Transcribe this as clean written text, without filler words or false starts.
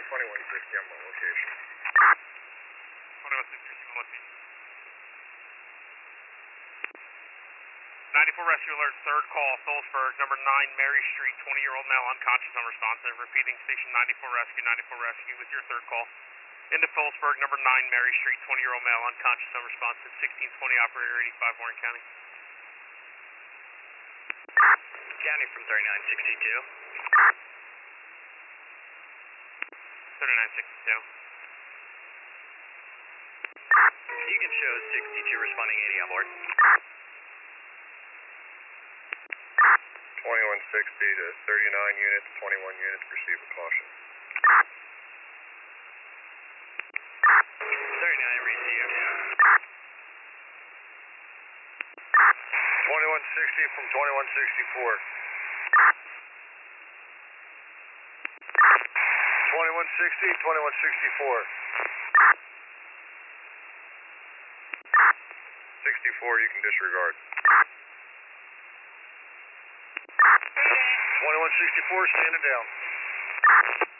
2160 on my location. 2160 on location. 94 rescue alert, third call, Phillipsburg, number 9 Mary Street, 20-year-old male unconscious, unresponsive. Repeating, station 94 rescue with your third call. Into Phillipsburg, number 9 Mary Street, 20-year-old male unconscious, unresponsive. 1620 operator 85 Warren County. County from 3962. 3962. You can show 62 responding 80 on board. 2160 to 39 units, 21 units, proceed with caution. 39 receive. 2160 from 2164. 2160, 2164. 64, you can disregard. 2164, standing down.